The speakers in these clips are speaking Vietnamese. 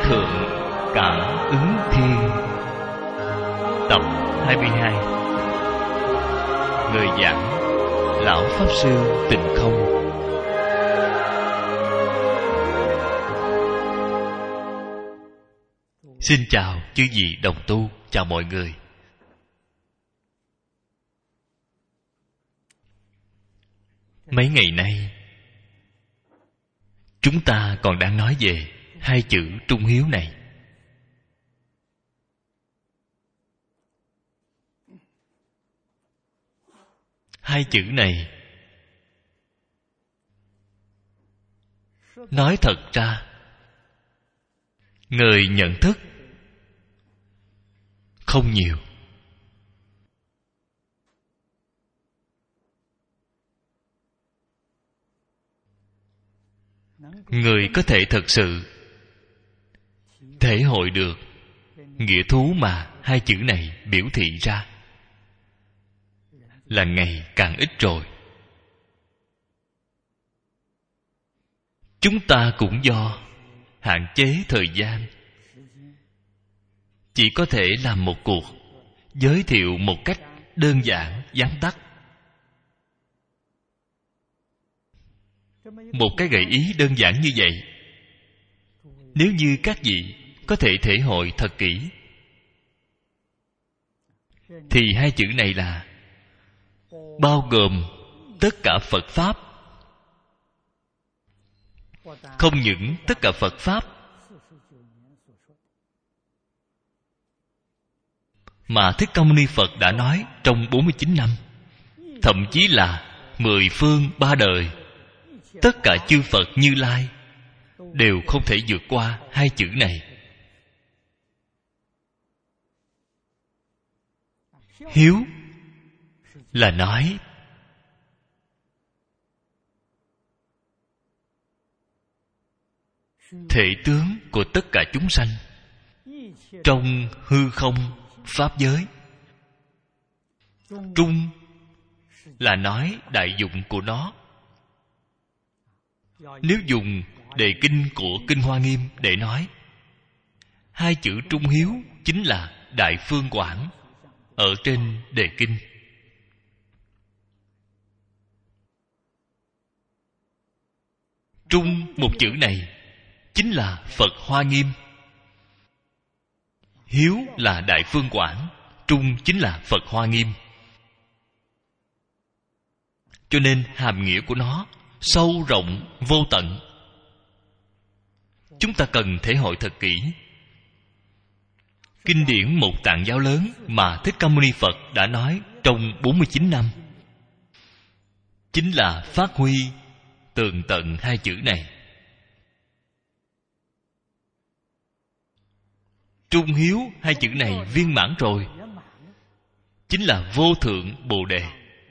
thượng cảm ứng thiên. Tập 22. Người giảng Lão Pháp Sư Tịnh Không. Xin chào chư vị đồng tu, chào mọi người. Mấy ngày nay chúng ta còn đang nói về hai chữ trung hiếu này. Hai chữ này nói thật ra, người nhận thức không nhiều. Người có thể thật sự thể hội được nghĩa thú mà hai chữ này biểu thị ra là ngày càng ít rồi. Chúng ta cũng do hạn chế thời gian, chỉ có thể làm một cuộc giới thiệu một cách đơn giản, vắn tắt. Một cái gợi ý đơn giản như vậy, nếu như các vị có thể thể hội thật kỹ, thì hai chữ này là bao gồm tất cả Phật Pháp. Không những tất cả Phật Pháp, mà Thích Ca Mâu Ni Phật đã nói trong 49 năm, thậm chí là 10 phương 3 đời, tất cả chư Phật Như Lai đều không thể vượt qua hai chữ này. Hiếu là nói thể tướng của tất cả chúng sanh trong hư không pháp giới. Trung là nói đại dụng của nó. Nếu dùng đề kinh của Kinh Hoa Nghiêm để nói, hai chữ trung hiếu chính là đại phương quảng ở trên đề kinh. Trung một chữ này chính là Phật Hoa Nghiêm. Hiếu là đại phương quảng, trung chính là Phật Hoa Nghiêm. Cho nên hàm nghĩa của nó sâu rộng vô tận. Chúng ta cần thể hội thật kỹ. Kinh điển Một Tạng Giáo lớn mà Thích Ca Mâu Ni Phật đã nói trong 49 năm chính là phát huy tường tận hai chữ này. Trung hiếu hai chữ này viên mãn rồi, chính là vô thượng Bồ Đề,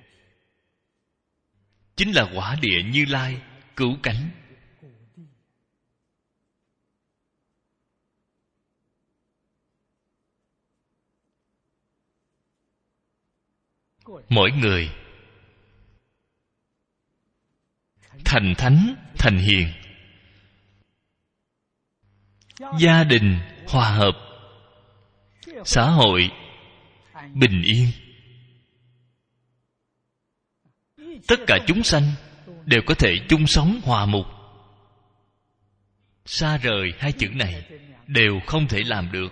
chính là quả địa Như Lai cứu cánh. Mỗi người thành thánh thành hiền, gia đình hòa hợp, xã hội bình yên, tất cả chúng sanh đều có thể chung sống hòa mục. Xa rời hai chữ này đều không thể làm được.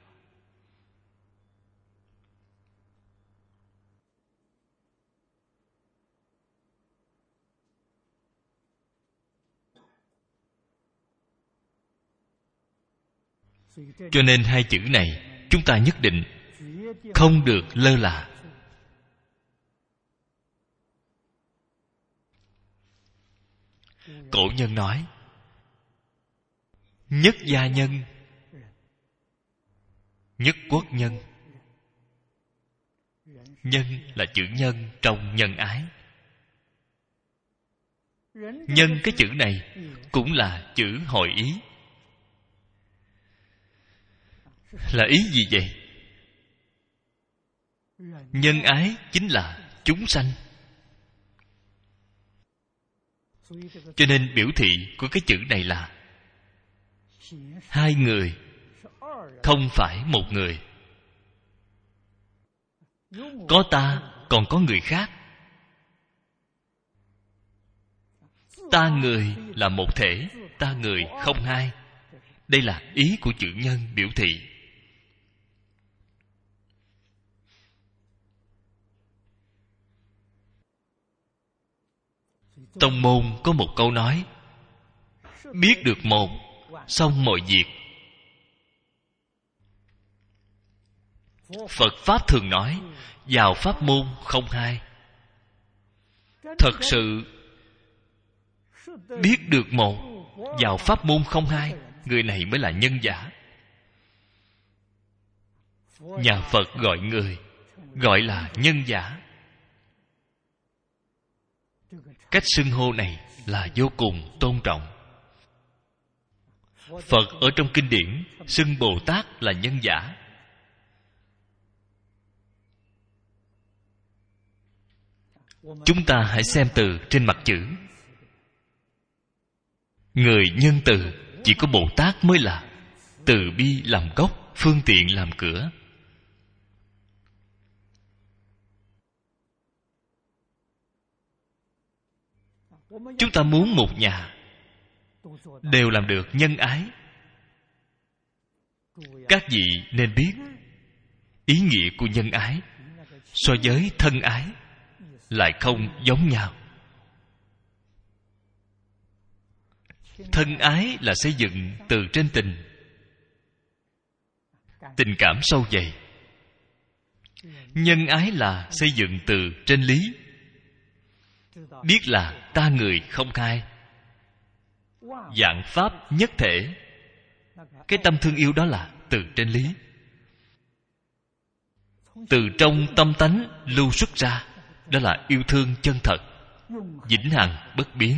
Cho nên hai chữ này chúng ta nhất định không được lơ là. Cổ nhân nói nhất gia nhân, nhất quốc nhân. Nhân là chữ nhân trong nhân ái. Nhân cái chữ này cũng là chữ hội ý. Là ý gì vậy? Nhân ái chính là chúng sanh. Cho nên biểu thị của cái chữ này là hai người, không phải một người. Có ta, còn có người khác. Ta người là một thể, ta người không hai. Đây là ý của chữ nhân biểu thị. Tông môn có một câu nói: biết được một, xong mọi việc. Phật Pháp thường nói vào pháp môn không hai. Thật sự biết được một, vào pháp môn không hai, người này mới là nhân giả. Nhà Phật gọi người, gọi là nhân giả. Cách xưng hô này là vô cùng tôn trọng. Phật ở trong kinh điển xưng Bồ Tát là nhân giả. Chúng ta hãy xem từ trên mặt chữ. Người nhân từ chỉ có Bồ Tát mới là. Từ bi làm gốc, phương tiện làm cửa. Chúng ta muốn một nhà đều làm được nhân ái. Các vị nên biết ý nghĩa của nhân ái so với thân ái lại không giống nhau. Thân ái là xây dựng từ trên tình, tình cảm sâu dày. Nhân ái là xây dựng từ trên lý, biết là ta người không hai, vạn pháp nhất thể. Cái tâm thương yêu đó là từ trên lý, từ trong tâm tánh lưu xuất ra. Đó là yêu thương chân thật, vĩnh hằng bất biến.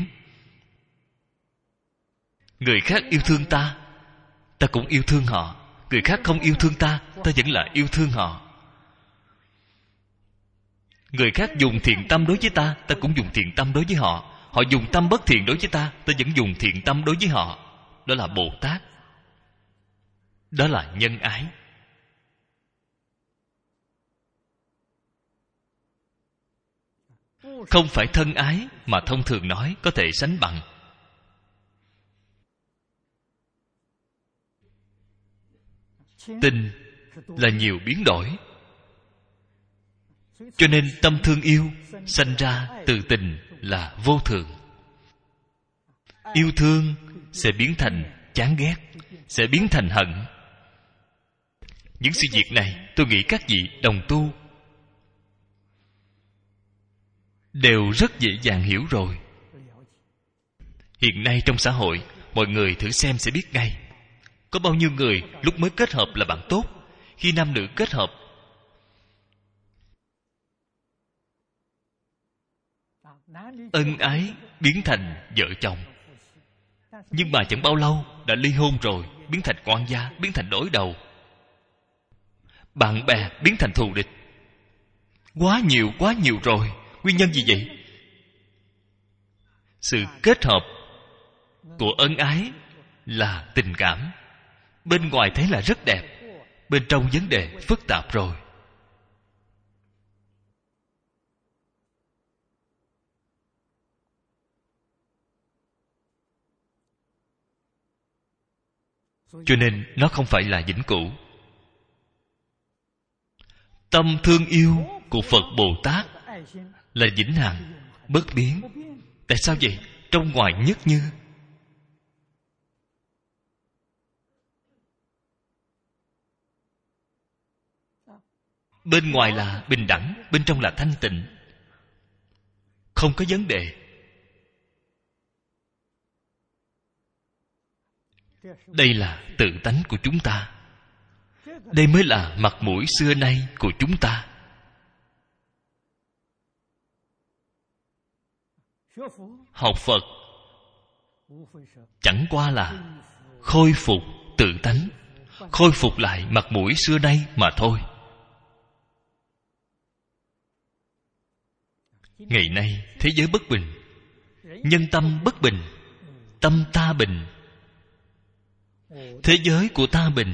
Người khác yêu thương ta, ta cũng yêu thương họ. Người khác không yêu thương ta, ta vẫn là yêu thương họ. Người khác dùng thiện tâm đối với ta, ta cũng dùng thiện tâm đối với họ. Họ dùng tâm bất thiện đối với ta, ta vẫn dùng thiện tâm đối với họ. Đó là Bồ Tát. Đó là nhân ái. Không phải thân ái mà thông thường nói có thể sánh bằng. Tình là nhiều biến đổi, cho nên tâm thương yêu sanh ra từ tình là vô thường. Yêu thương sẽ biến thành chán ghét, sẽ biến thành hận. Những sự việc này tôi nghĩ các vị đồng tu đều rất dễ dàng hiểu rồi. Hiện nay trong xã hội, mọi người thử xem sẽ biết ngay. Có bao nhiêu người lúc mới kết hợp là bạn tốt, khi nam nữ kết hợp ân ái biến thành vợ chồng, nhưng mà chẳng bao lâu đã ly hôn rồi, biến thành quan gia, biến thành đối đầu. Bạn bè biến thành thù địch. Quá nhiều rồi. Nguyên nhân gì vậy? Sự kết hợp của ân ái là tình cảm. Bên ngoài thấy là rất đẹp, bên trong vấn đề phức tạp rồi. Cho nên nó không phải là vĩnh cửu. Tâm thương yêu của Phật Bồ Tát là vĩnh hằng, bất biến. Tại sao vậy? Trong ngoài nhất như. Bên ngoài là bình đẳng, bên trong là thanh tịnh, không có vấn đề. Đây là tự tánh của chúng ta. Đây mới là mặt mũi xưa nay của chúng ta. Học Phật chẳng qua là khôi phục tự tánh, khôi phục lại mặt mũi xưa nay mà thôi. Ngày nay thế giới bất bình, nhân tâm bất bình, tâm ta bình, thế giới của ta bình.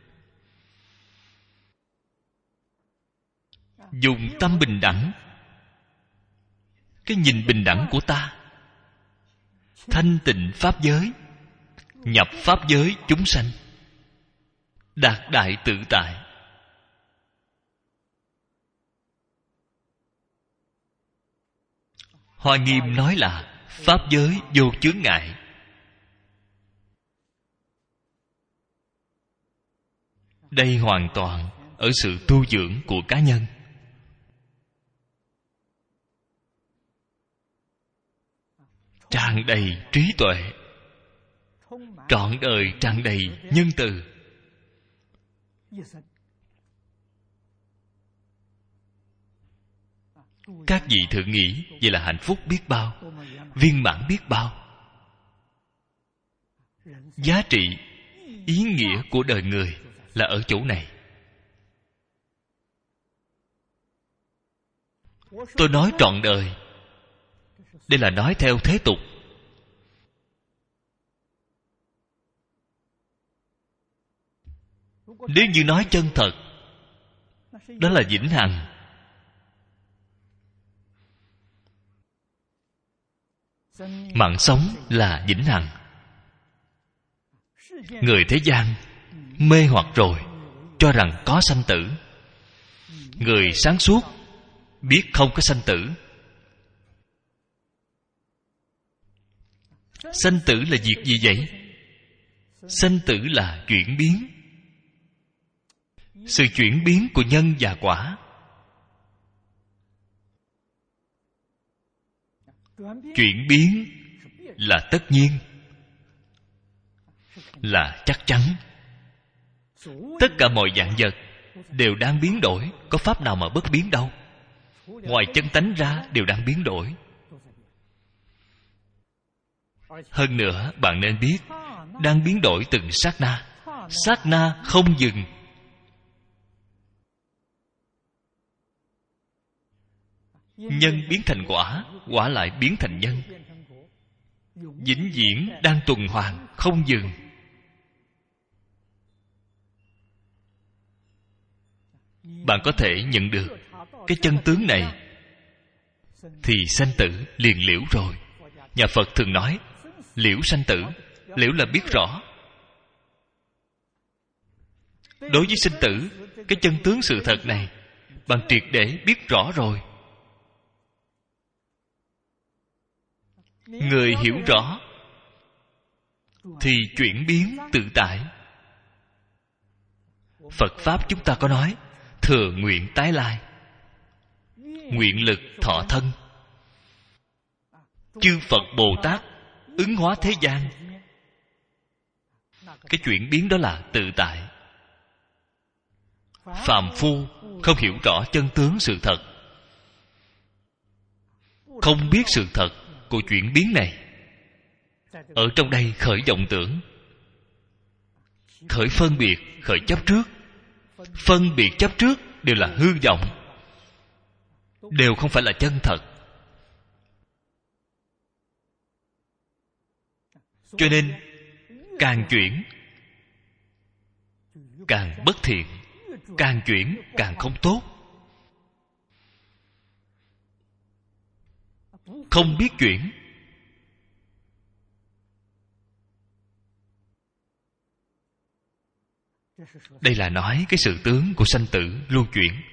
Dùng tâm bình đẳng, cái nhìn bình đẳng của ta, thanh tịnh pháp giới, nhập pháp giới chúng sanh, đạt đại tự tại. Hoa Nghiêm nói là pháp giới vô chướng ngại. Đây hoàn toàn ở sự tu dưỡng của cá nhân. Tràn đầy trí tuệ, trọn đời tràn đầy nhân từ. Các vị thử nghĩ, vậy là hạnh phúc biết bao, viên mãn biết bao. Giá trị, ý nghĩa của đời người là ở chỗ này. Tôi nói trọn đời, đây là nói theo thế tục. Nếu như nói chân thật, đó là vĩnh hằng. Mạng sống là vĩnh hằng. Người thế gian mê hoặc rồi, cho rằng có sanh tử. Người sáng suốt biết không có sanh tử. Sanh tử là việc gì vậy? Sanh tử là chuyển biến. Sự chuyển biến của nhân và quả. Chuyển biến là tất nhiên, là chắc chắn. Tất cả mọi vạn vật đều đang biến đổi. Có pháp nào mà bất biến đâu. Ngoài chân tánh ra đều đang biến đổi. Hơn nữa bạn nên biết, đang biến đổi từng sát na. Sát na không dừng. Nhân biến thành quả, quả lại biến thành nhân. Vĩnh viễn đang tuần hoàn, không dừng. Bạn có thể nhận được cái chân tướng này, thì sanh tử liền liễu rồi. Nhà Phật thường nói liễu sanh tử. Liễu là biết rõ. Đối với sinh tử, cái chân tướng sự thật này bạn triệt để biết rõ rồi. Người hiểu rõ thì chuyển biến tự tại. Phật Pháp chúng ta có nói thừa nguyện tái lai, nguyện lực thọ thân. Chư Phật Bồ Tát ứng hóa thế gian. Cái chuyển biến đó là tự tại. Phàm phu không hiểu rõ chân tướng sự thật, không biết sự thật của chuyển biến này. Ở trong đây khởi vọng tưởng, khởi phân biệt, khởi chấp trước. Phân biệt chấp trước đều là hư vọng, đều không phải là chân thật. Cho nên càng chuyển càng bất thiện, càng chuyển càng không tốt. Không biết chuyển, đây là nói cái sự tướng của sanh tử lưu chuyển.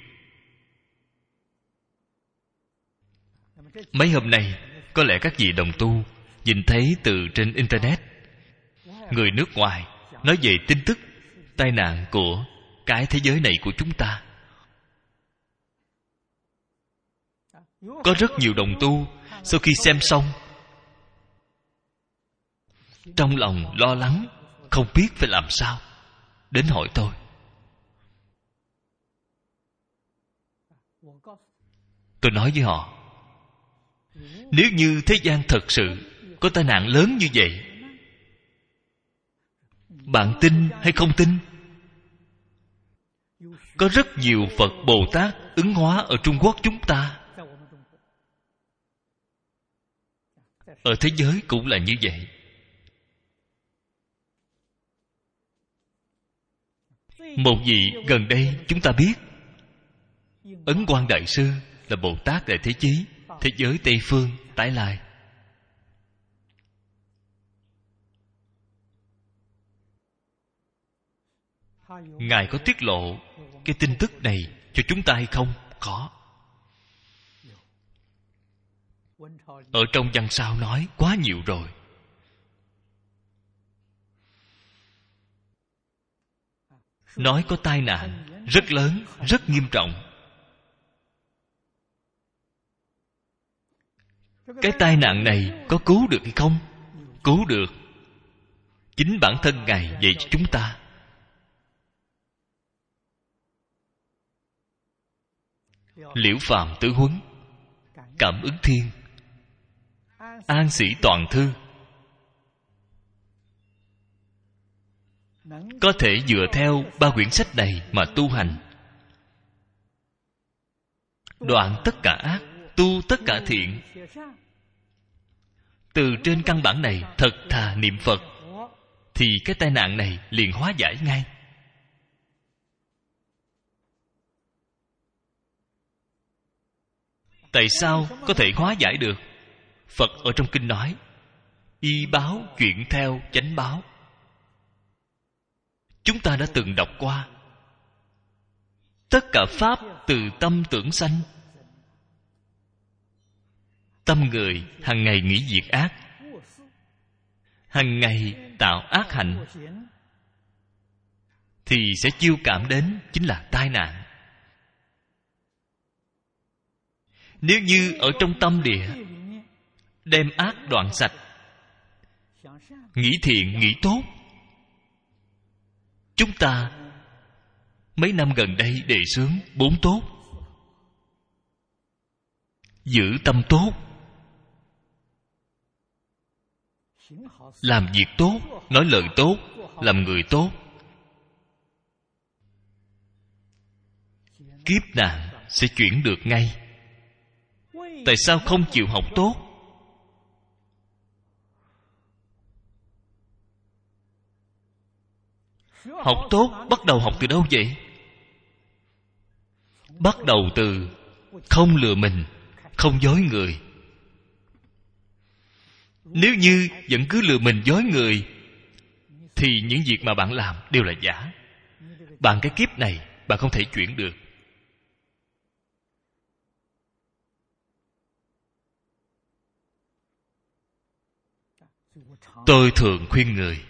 Mấy hôm nay có lẽ các vị đồng tu nhìn thấy từ trên internet, người nước ngoài nói về tin tức tai nạn của cái thế giới này của chúng ta. Có rất nhiều đồng tu sau khi xem xong, trong lòng lo lắng, không biết phải làm sao, đến hỏi tôi. Tôi nói với họ, nếu như thế gian thật sự có tai nạn lớn như vậy, bạn tin hay không tin? Có rất nhiều Phật Bồ Tát ứng hóa ở Trung Quốc chúng ta. Ở thế giới cũng là như vậy. Một vị gần đây chúng ta biết, Ấn Quang Đại Sư là Bồ Tát Đại Thế Chí, thế giới Tây Phương tái lai. Ngài có tiết lộ cái tin tức này cho chúng ta hay không? Có. Ở trong văn sao nói quá nhiều rồi. Nói có tai nạn rất lớn, rất nghiêm trọng. Cái tai nạn này có cứu được hay không? Cứu được. Chính bản thân Ngài dạy cho chúng ta. Liễu Phàm Tứ Huấn, Cảm Ứng Thiên, An Sĩ Toàn Thư, có thể dựa theo 3 quyển sách này mà tu hành, đoạn tất cả ác, tu tất cả thiện. Từ trên căn bản này thật thà niệm Phật, thì cái tai nạn này liền hóa giải ngay. Tại sao có thể hóa giải được? Phật ở trong kinh nói, y báo chuyển theo chánh báo. Chúng ta đã từng đọc qua. Tất cả pháp từ tâm tưởng sanh. Tâm người hàng ngày nghĩ việc ác, hàng ngày tạo ác hạnh, thì sẽ chiêu cảm đến chính là tai nạn. Nếu như ở trong tâm địa đem ác đoạn sạch, nghĩ thiện, nghĩ tốt. Chúng ta mấy năm gần đây đề xướng 4 tốt. Giữ tâm tốt, làm việc tốt, nói lời tốt, làm người tốt, kiếp nạn sẽ chuyển được ngay. Tại sao không chịu học tốt? Học tốt bắt đầu học từ đâu vậy? Bắt đầu từ không lừa mình, không dối người. Nếu như vẫn cứ lừa mình dối người, thì những việc mà bạn làm đều là giả. Bạn cái kiếp này bạn không thể chuyển được. Tôi thường khuyên người,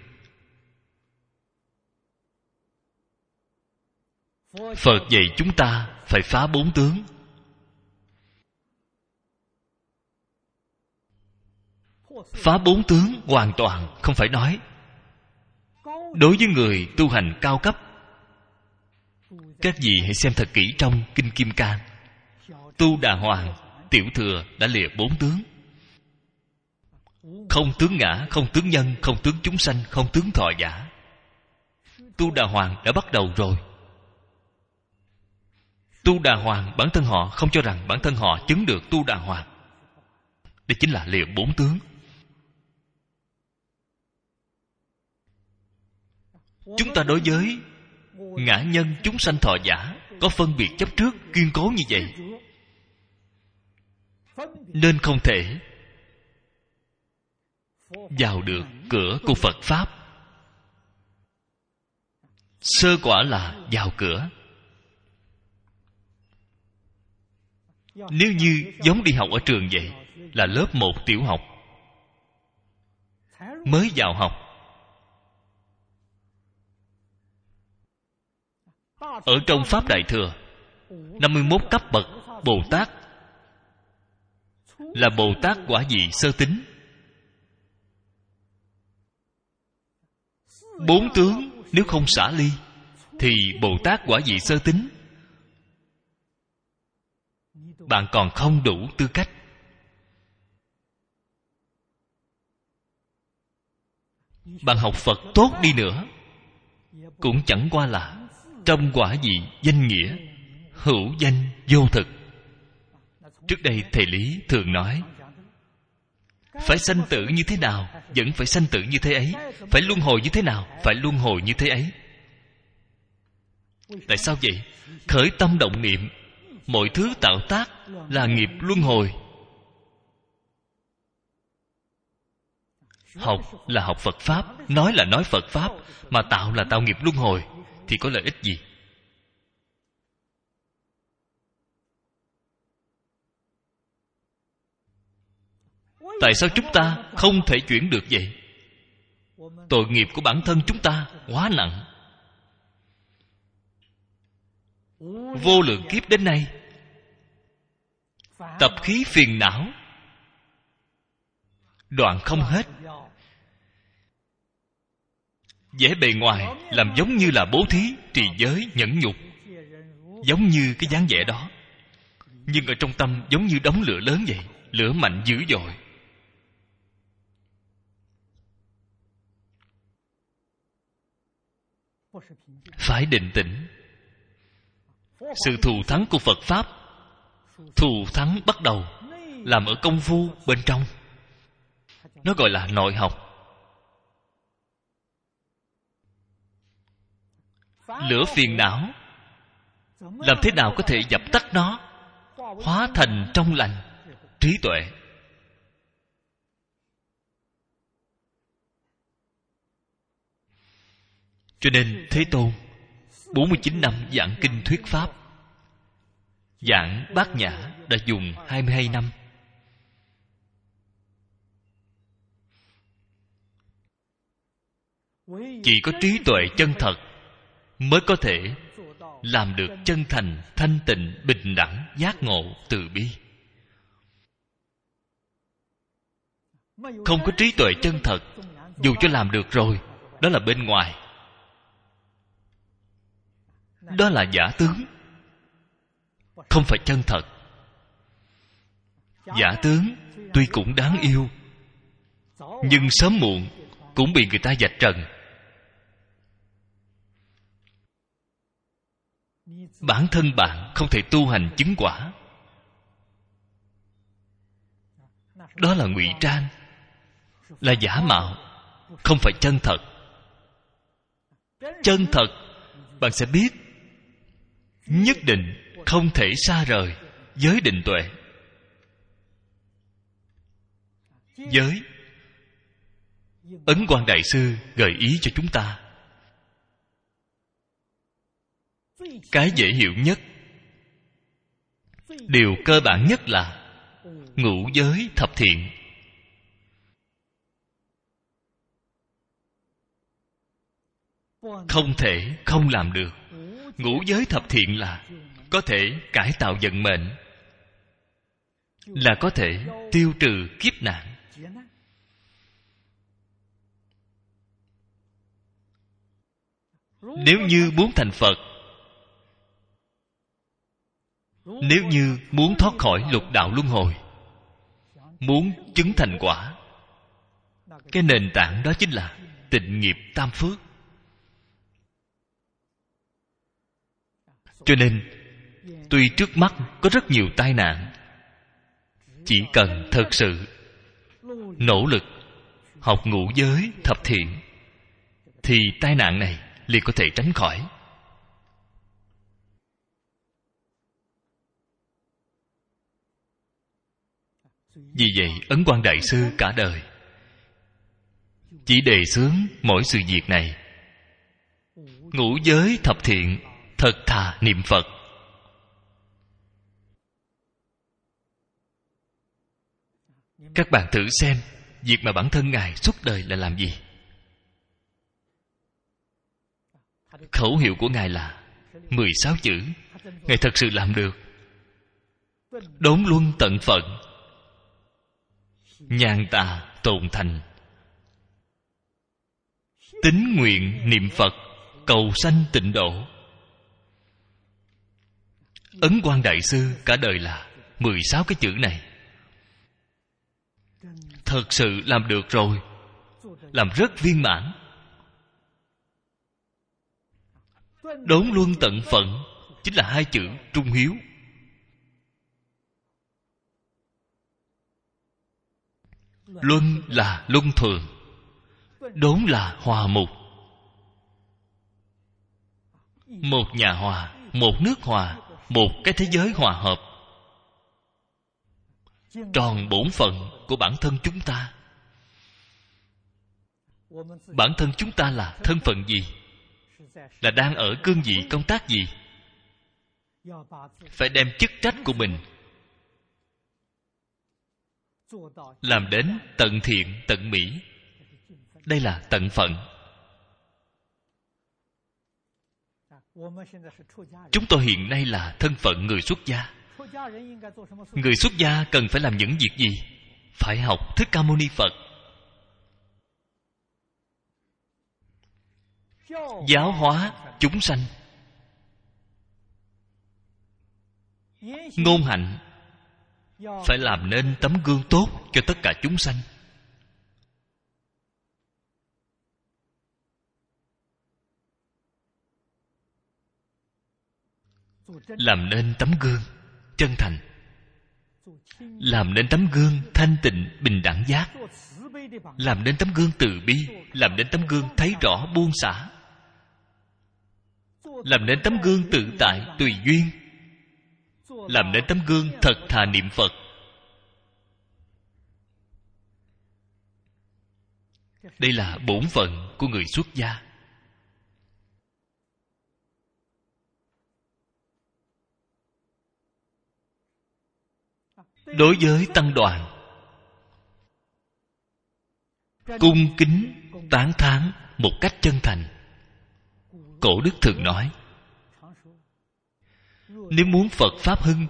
Phật dạy chúng ta phải phá 4 tướng. Phá 4 tướng hoàn toàn không phải nói. Đối với người tu hành cao cấp, các vị hãy xem thật kỹ trong Kinh Kim Cang. Tu Đà Hoàng, Tiểu Thừa đã lìa 4 tướng. Không tướng ngã, không tướng nhân, không tướng chúng sanh, không tướng thọ giả. Tu Đà Hoàng đã bắt đầu rồi. Tu Đà Hoàng bản thân họ không cho rằng bản thân họ chứng được Tu Đà Hoàng. Đây chính là lìa 4 tướng. Chúng ta đối với ngã nhân chúng sanh thọ giả có phân biệt chấp trước kiên cố như vậy, nên không thể vào được cửa của Phật Pháp. Sơ quả là vào cửa. Nếu như giống đi học ở trường vậy, là lớp 1 tiểu học, mới vào học. Ở trong Pháp Đại Thừa, 51 cấp bậc Bồ Tát là Bồ Tát quả vị sơ tín. 4 tướng nếu không xả ly, thì Bồ Tát quả vị sơ tín bạn còn không đủ tư cách. Bạn học Phật tốt đi nữa, cũng chẳng qua là trong quả vị danh nghĩa, hữu danh vô thực. Trước đây thầy Lý thường nói, phải sanh tử như thế nào vẫn phải sanh tử như thế ấy, phải luân hồi như thế nào phải luân hồi như thế ấy. Tại sao vậy? Khởi tâm động niệm, mọi thứ tạo tác là nghiệp luân hồi. Học là học Phật Pháp, nói là nói Phật Pháp, mà tạo là tạo nghiệp luân hồi, thì có lợi ích gì? Tại sao chúng ta không thể chuyển được vậy? Tội nghiệp của bản thân chúng ta quá nặng. Vô lượng kiếp đến nay, tập khí phiền não đoạn không hết. Vẻ bề ngoài làm giống như là bố thí, trì giới, nhẫn nhục, giống như cái dáng vẻ đó, nhưng ở trong tâm giống như đống lửa lớn vậy, lửa mạnh dữ dội. Phải định tĩnh. Sự thù thắng của Phật Pháp, thù thắng bắt đầu làm ở công phu bên trong. Nó gọi là nội học. Lửa phiền não, làm thế nào có thể dập tắt nó, hóa thành trong lành, trí tuệ. Cho nên Thế Tôn 49 năm giảng kinh thuyết Pháp, giảng Bát Nhã đã dùng 22 năm. Chỉ có trí tuệ chân thật mới có thể làm được chân thành, thanh tịnh, bình đẳng, giác ngộ, từ bi. Không có trí tuệ chân thật, dù cho làm được rồi, đó là bên ngoài, đó là giả tướng, không phải chân thật. Giả tướng tuy cũng đáng yêu, nhưng sớm muộn cũng bị người ta vạch trần. Bản thân bạn không thể tu hành chứng quả, đó là ngụy trang, là giả mạo, không phải chân thật. Chân thật, bạn sẽ biết nhất định không thể xa rời giới định tuệ. Giới, Ấn Quang Đại Sư gợi ý cho chúng ta cái dễ hiểu nhất, điều cơ bản nhất là ngũ giới thập thiện. Không thể không làm được. Ngũ giới thập thiện là có thể cải tạo vận mệnh, là có thể tiêu trừ kiếp nạn. Nếu như muốn thành Phật, nếu như muốn thoát khỏi lục đạo luân hồi, muốn chứng thành quả, cái nền tảng đó chính là tịnh nghiệp tam phước. Cho nên tuy trước mắt có rất nhiều tai nạn, chỉ cần thật sự nỗ lực học ngũ giới thập thiện, thì tai nạn này liền có thể tránh khỏi. Vì vậy Ấn Quang Đại Sư cả đời chỉ đề xướng mỗi sự việc này: ngũ giới thập thiện, thật thà niệm Phật. Các bạn thử xem, việc mà bản thân Ngài suốt đời là làm gì? Khẩu hiệu của Ngài là 16 chữ. Ngài thật sự làm được. Đốn luân tận phận, nhàn tà tồn thành, tín nguyện niệm Phật, cầu sanh tịnh độ. Ấn Quang Đại Sư cả đời là 16 cái chữ này. Thật sự làm được rồi, làm rất viên mãn. Đốn luân tận phận chính là 2 chữ trung hiếu. Luân là luân thường, đốn là hòa mục. một nhà hòa, một nước hòa, một cái thế giới hòa hợp. Tròn bổn phận của bản thân chúng ta. Bản thân chúng ta là thân phận gì? Là đang ở cương vị công tác gì? Phải đem chức trách của mình làm đến tận thiện tận mỹ. Đây là tận phận. Chúng tôi hiện nay là thân phận người xuất gia. Người xuất gia cần phải làm những việc gì? Phải học Thích Ca Mâu Ni Phật, giáo hóa chúng sanh. Ngôn hạnh phải làm nên tấm gương tốt cho tất cả chúng sanh. Làm nên tấm gương chân thành, làm nên tấm gương thanh tịnh bình đẳng giác, làm nên tấm gương từ bi, làm nên tấm gương thấy rõ buông xả, làm nên tấm gương tự tại tùy duyên, làm nên tấm gương thật thà niệm Phật. Đây là bổn phận của người xuất gia. Đối với tăng đoàn, cung kính tán thán một cách chân thành. Cổ đức thường nói, nếu muốn Phật Pháp hưng,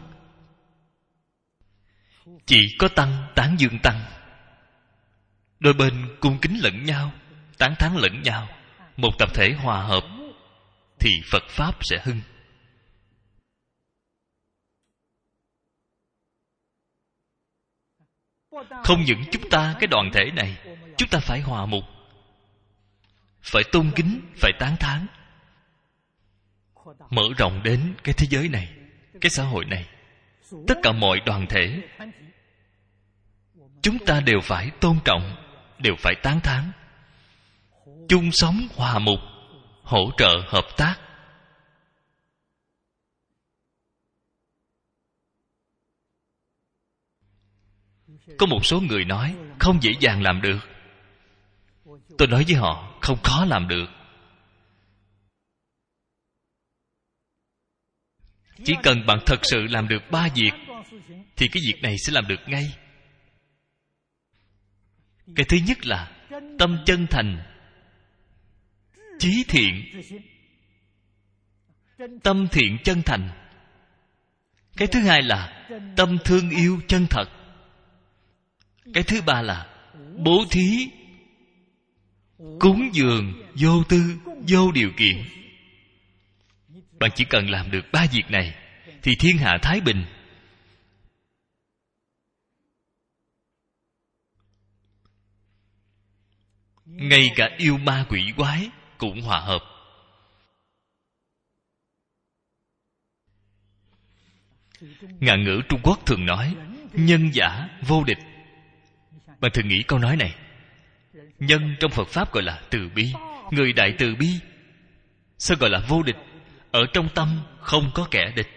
chỉ có tăng tán dương tăng. Đôi bên cung kính lẫn nhau, tán thán lẫn nhau, một tập thể hòa hợp, thì Phật Pháp sẽ hưng. Không những chúng ta cái đoàn thể này, chúng ta phải hòa mục, phải tôn kính, phải tán thán, mở rộng đến cái thế giới này, cái xã hội này. Tất cả mọi đoàn thể chúng ta đều phải tôn trọng, đều phải tán thán, chung sống hòa mục, hỗ trợ hợp tác. Có một số người nói không dễ dàng làm được. Tôi nói với họ không khó làm được. Chỉ cần bạn thật sự làm được 3 việc thì cái việc này sẽ làm được ngay. Cái thứ nhất là tâm chân thành, chí thiện. Tâm thiện chân thành. Cái thứ hai là tâm thương yêu chân thật. Cái thứ ba là bố thí, cúng dường vô tư, vô điều kiện. Bạn chỉ cần làm được 3 việc này thì thiên hạ thái bình. Ngay cả yêu ma quỷ quái cũng hòa hợp. Ngạn ngữ Trung Quốc thường nói nhân giả vô địch. Bạn thử nghĩ câu nói này. Nhân trong Phật Pháp gọi là từ bi. Người đại từ bi. Sao gọi là vô địch? Ở trong tâm không có kẻ địch.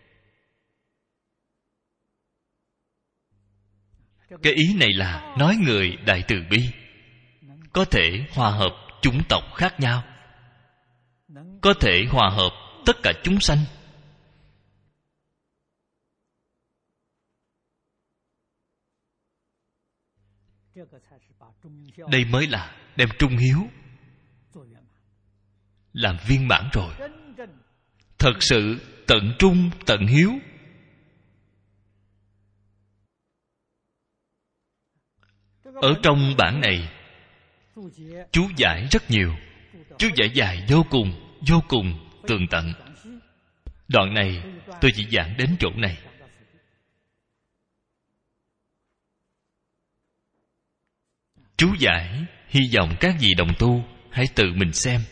Cái ý này là nói người đại từ bi có thể hòa hợp chủng tộc khác nhau, có thể hòa hợp tất cả chúng sanh. Đây mới là đem trung hiếu làm viên mãn rồi. Thật sự tận trung tận hiếu. Ở trong bản này chú giải rất nhiều. Chú giải dài vô cùng tường tận. Đoạn này tôi chỉ giảng đến chỗ này. Chú giải hy vọng các vị đồng tu hãy tự mình xem.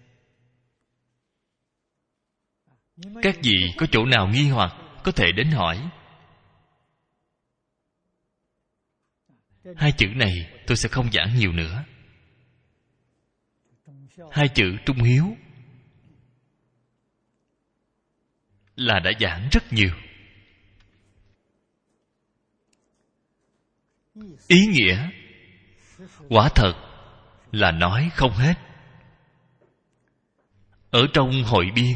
Các vị có chỗ nào nghi hoặc có thể đến hỏi. 2 chữ này tôi sẽ không giảng nhiều nữa. 2 chữ trung hiếu. là đã giảng rất nhiều. Ý nghĩa quả thật là nói không hết. Ở trong Hội Biên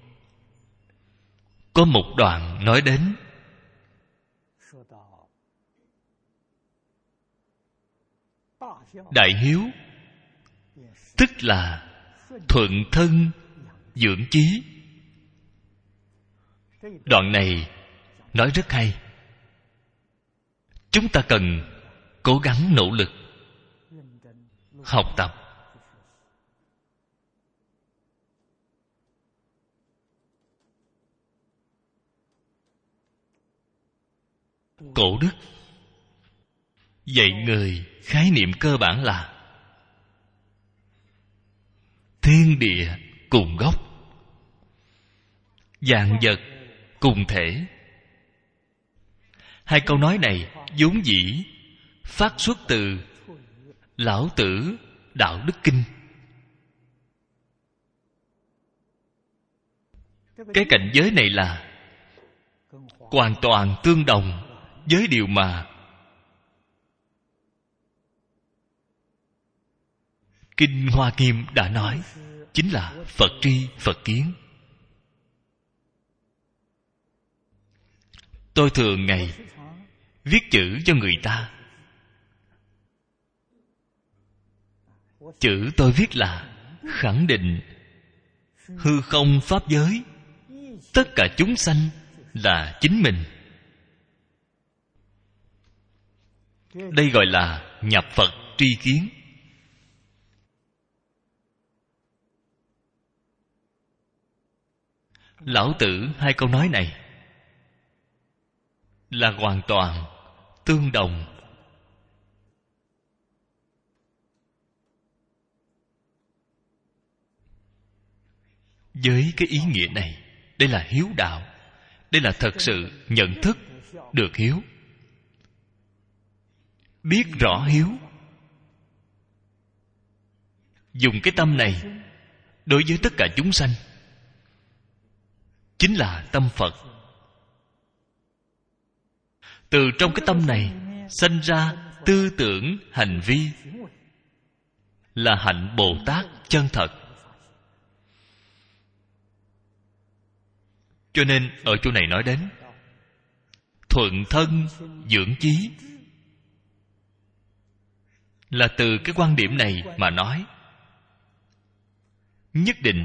có một đoạn nói đến đại hiếu, tức là thuận thân dưỡng chí. Đoạn này nói rất hay. Chúng ta cần cố gắng nỗ lực học tập. Cổ đức dạy người khái niệm cơ bản là thiên địa cùng gốc, vạn vật cùng thể. Hai câu nói này vốn dĩ phát xuất từ Lão Tử Đạo Đức Kinh. Cái cảnh giới này là hoàn toàn tương đồng với điều mà Kinh Hoa Nghiêm đã nói, chính là Phật tri Phật kiến. Tôi thường ngày viết chữ cho người ta. Chữ tôi viết là khẳng định hư không pháp giới, tất cả chúng sanh là chính mình. Đây gọi là nhập Phật tri kiến. Lão Tử hai câu nói này là hoàn toàn tương đồng. Với cái ý nghĩa này, đây là hiếu đạo. Đây là thật sự nhận thức được hiếu, biết rõ hiếu. Dùng cái tâm này đối với tất cả chúng sanh, chính là tâm Phật. Từ trong cái tâm này sanh ra tư tưởng hành vi là hạnh Bồ Tát chân thật. Cho nên ở chỗ này nói đến thuận thân dưỡng chí, là từ cái quan điểm này mà nói. Nhất định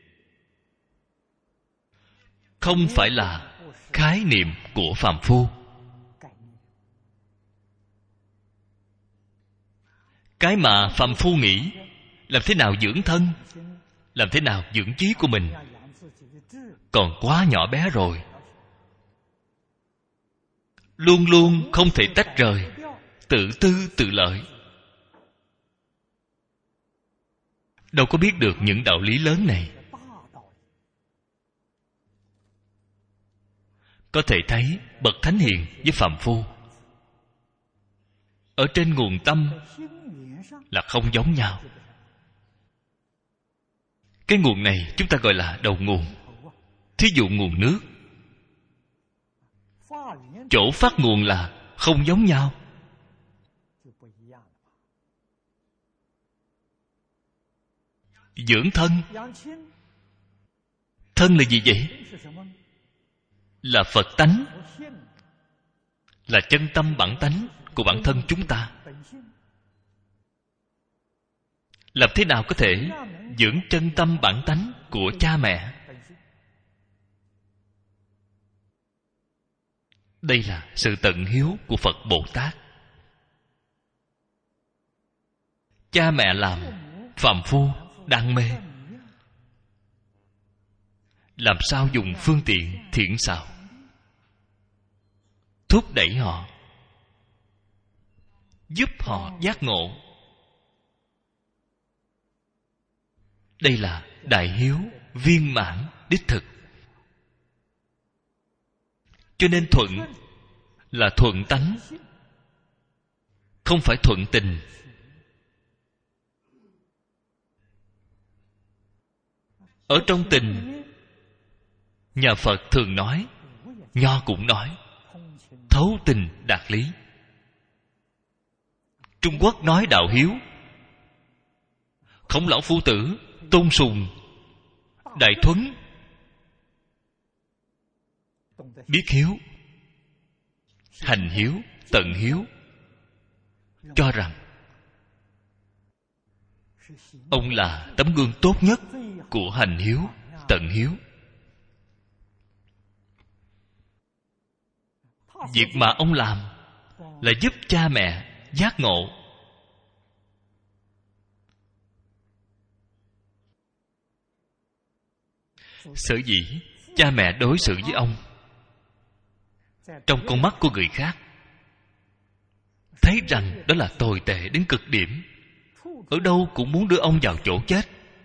không phải là khái niệm của phàm phu. Cái mà phàm phu nghĩ làm thế nào dưỡng thân, làm thế nào dưỡng chí của mình, còn quá nhỏ bé rồi. Luôn luôn không thể tách rời tự tư tự lợi. Đâu có biết được những đạo lý lớn này. Có thể thấy bậc thánh hiền với phàm phu ở trên nguồn tâm là không giống nhau. Cái nguồn này chúng ta gọi là đầu nguồn. Thí dụ nguồn nước, chỗ phát nguồn là không giống nhau. Dưỡng thân, thân là gì vậy? Là Phật tánh, là chân tâm bản tánh của bản thân chúng ta. Làm thế nào có thể dưỡng chân tâm bản tánh của cha mẹ? Đây là sự tận hiếu của Phật Bồ Tát. Cha mẹ làm phàm phu đam mê, làm sao dùng phương tiện thiện xảo thúc đẩy họ, giúp họ giác ngộ. Đây là đại hiếu viên mãn đích thực. Cho nên thuận là thuận tánh, không phải thuận tình. Ở trong tình, Nhà Phật thường nói, Nho cũng nói, thấu tình đạt lý. Trung Quốc nói đạo hiếu. Khổng Lão Phu Tử, Tôn Sùng, Đại Thuấn biết hiếu, hành hiếu, tận hiếu, cho rằng ông là tấm gương tốt nhất của hành hiếu, tận hiếu. Việc mà ông làm là giúp cha mẹ giác ngộ. Sở dĩ cha mẹ đối xử với ông trong con mắt của người khác thấy rằng đó là tồi tệ đến cực điểm, ở đâu cũng muốn đưa ông vào chỗ chết.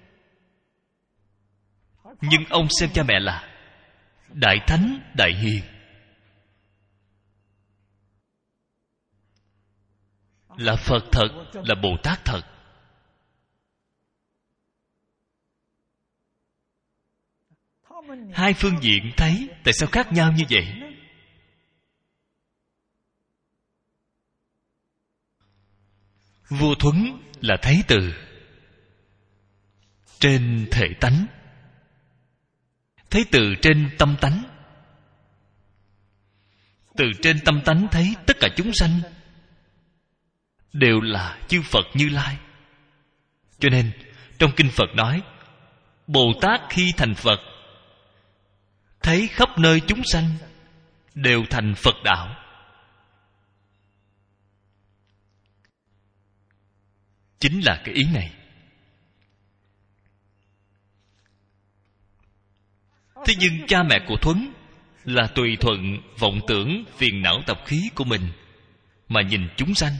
Nhưng ông xem cha mẹ là đại thánh, đại hiền, là Phật thật, là Bồ Tát thật. Hai phương diện thấy tại sao khác nhau như vậy? Vua Thuấn là thấy từ trên thể tánh, thấy từ trên tâm tánh. Từ trên tâm tánh thấy tất cả chúng sanh đều là chư Phật Như Lai. Cho nên trong kinh Phật nói, Bồ Tát khi thành Phật thấy khắp nơi chúng sanh đều thành Phật đạo. Chính là cái ý này. Thế nhưng cha mẹ của Thuấn là tùy thuận vọng tưởng phiền não tập khí của mình mà nhìn chúng sanh.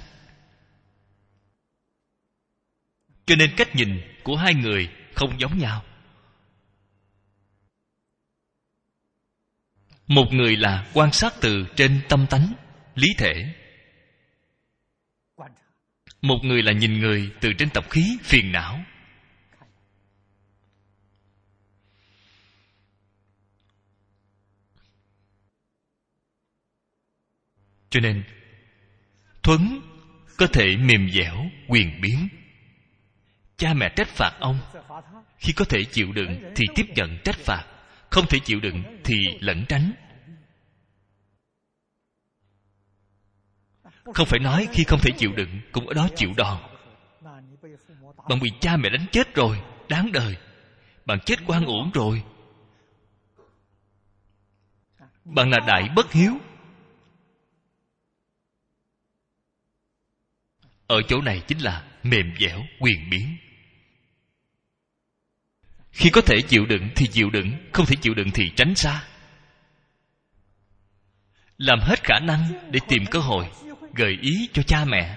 Cho nên cách nhìn của hai người không giống nhau. Một người là quan sát từ trên tâm tánh, lý thể. Một người là nhìn người từ trên tập khí, phiền não. Cho nên Thuấn có thể mềm dẻo, quyền biến. Cha mẹ trách phạt ông, khi có thể chịu đựng thì tiếp nhận trách phạt, không thể chịu đựng thì lẩn tránh. Không phải nói khi không thể chịu đựng cũng ở đó chịu đòn. Bạn bị cha mẹ đánh chết rồi, đáng đời. Bạn chết oan uổng rồi. Bạn là đại bất hiếu. Ở chỗ này chính là mềm dẻo, quyền biến. Khi có thể chịu đựng thì chịu đựng, không thể chịu đựng thì tránh xa. Làm hết khả năng để tìm cơ hội gợi ý cho cha mẹ.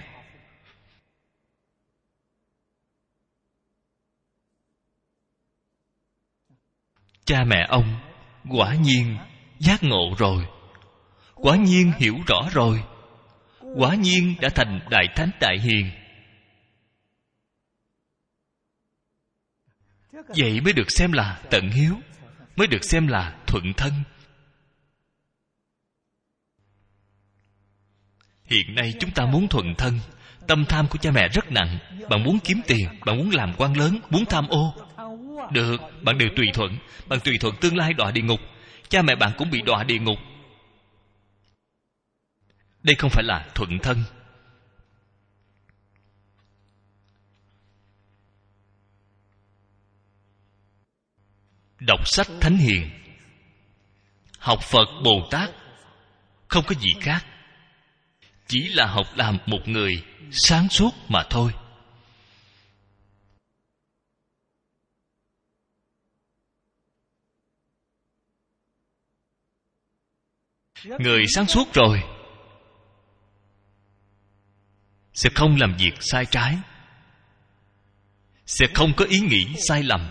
Cha mẹ ông quả nhiên giác ngộ rồi, quả nhiên hiểu rõ rồi, quả nhiên đã thành đại thánh đại hiền. Vậy mới được xem là tận hiếu, mới được xem là thuận thân. Hiện nay chúng ta muốn thuận thân, tâm tham của cha mẹ rất nặng. Bạn muốn kiếm tiền, bạn muốn làm quan lớn, muốn tham ô, được, bạn đều tùy thuận. Bạn tùy thuận tương lai đọa địa ngục, cha mẹ bạn cũng bị đọa địa ngục. Đây không phải là thuận thân. Đọc sách Thánh Hiền, học Phật Bồ Tát, không có gì khác, chỉ là học làm một người sáng suốt mà thôi. Người sáng suốt rồi sẽ không làm việc sai trái, sẽ không có ý nghĩ sai lầm.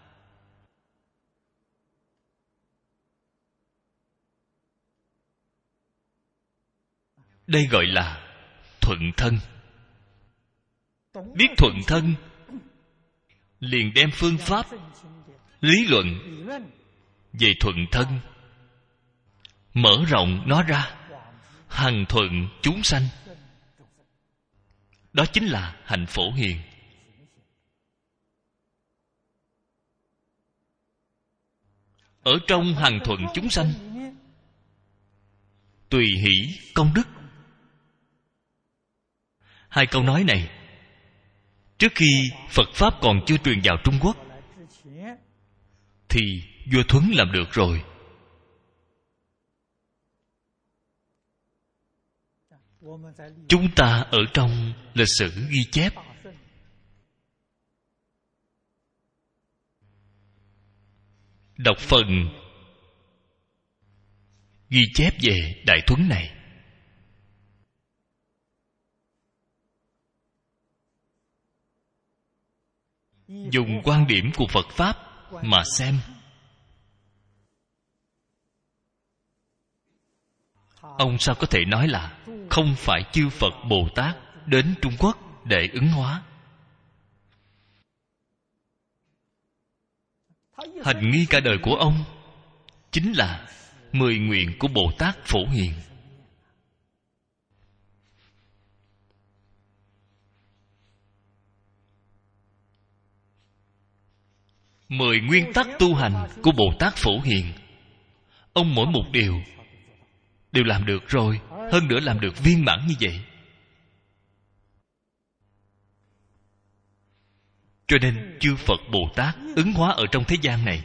Đây gọi là thuận thân. Biết thuận thân, liền đem phương pháp, lý luận về thuận thân, mở rộng nó ra, hằng thuận chúng sanh. Đó chính là hạnh Phổ Hiền. Ở trong hằng thuận chúng sanh, tùy hỷ công đức. Hai câu nói này, trước khi Phật Pháp còn chưa truyền vào Trung Quốc thì vua Thuấn làm được rồi. Chúng ta ở trong lịch sử ghi chép, đọc phần ghi chép về Đại Thuấn này, dùng quan điểm của Phật Pháp mà xem, ông sao có thể nói là không phải chư Phật Bồ Tát đến Trung Quốc để ứng hóa? Hành nghi cả đời của ông chính là 10 nguyện của Bồ Tát Phổ Hiền. Mười nguyên tắc tu hành của Bồ Tát Phổ Hiền, ông mỗi một điều đều làm được rồi, hơn nữa làm được viên mãn như vậy. Cho nên chư Phật Bồ Tát ứng hóa ở trong thế gian này,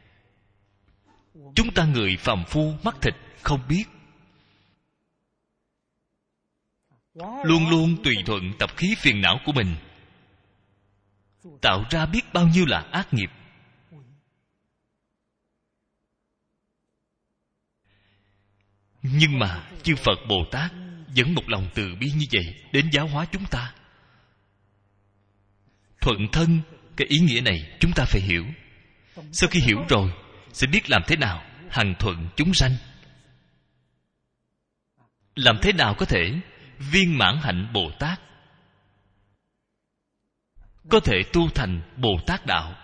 chúng ta người phàm phu mắt thịt không biết, luôn luôn tùy thuận tập khí phiền não của mình, tạo ra biết bao nhiêu là ác nghiệp. Nhưng mà chư Phật Bồ Tát vẫn một lòng từ bi như vậy đến giáo hóa chúng ta. Thuận thân, cái ý nghĩa này chúng ta phải hiểu. Sau khi hiểu rồi, sẽ biết làm thế nào hằng thuận chúng sanh, làm thế nào có thể viên mãn hạnh Bồ Tát, có thể tu thành Bồ Tát đạo.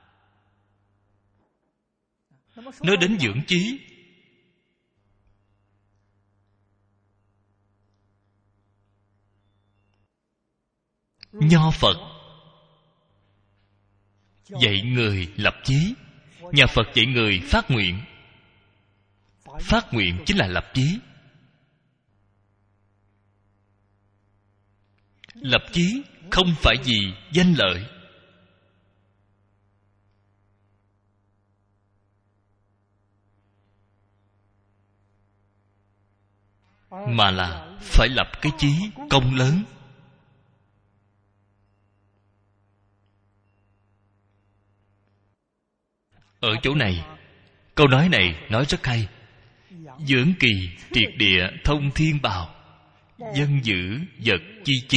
Nói đến dưỡng chí, Nho Phật dạy người lập chí, nhà Phật dạy người phát nguyện. Phát nguyện chính là lập chí. Lập chí không phải vì danh lợi, mà là phải lập cái chí công lớn. Ở chỗ này, câu nói này nói rất hay. Dưỡng kỳ triệt địa thông thiên bào, dân giữ vật chi chí.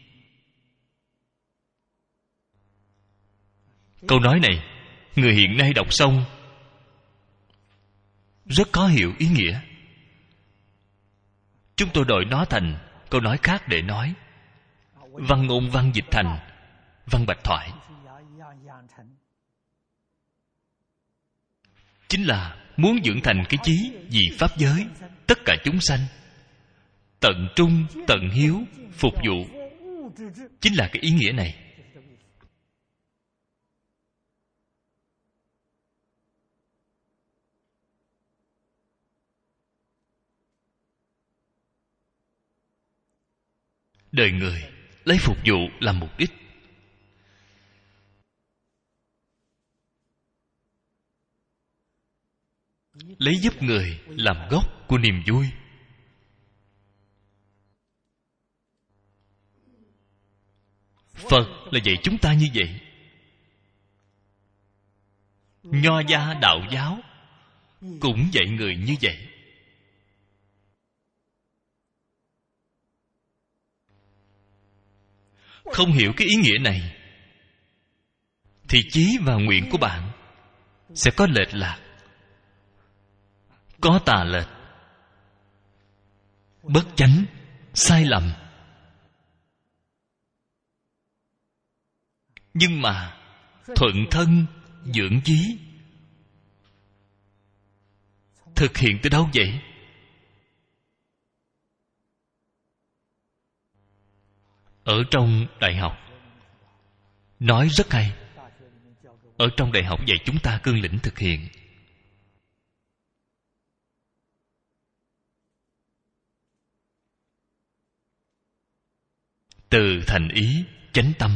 Câu nói này, người hiện nay đọc xong rất khó hiểu ý nghĩa. Chúng tôi đổi nó thành câu nói khác để nói. Văn ngôn văn dịch thành văn bạch thoại, chính là muốn dưỡng thành cái chí vì pháp giới tất cả chúng sanh, tận trung tận hiếu phục vụ, chính là cái ý nghĩa này. Đời người lấy phục vụ làm mục đích, lấy giúp người làm gốc của niềm vui. Phật là dạy chúng ta như vậy. Nho gia đạo giáo cũng dạy người như vậy. Không hiểu cái ý nghĩa này thì chí và nguyện của bạn sẽ có lệch lạc, có tà lệch, bất chánh, sai lầm. Nhưng mà thuận thân dưỡng chí, Thực hiện từ đâu vậy? Ở trong đại học nói rất hay. Ở trong đại học dạy chúng ta cương lĩnh thực hiện. Từ thành ý chánh tâm.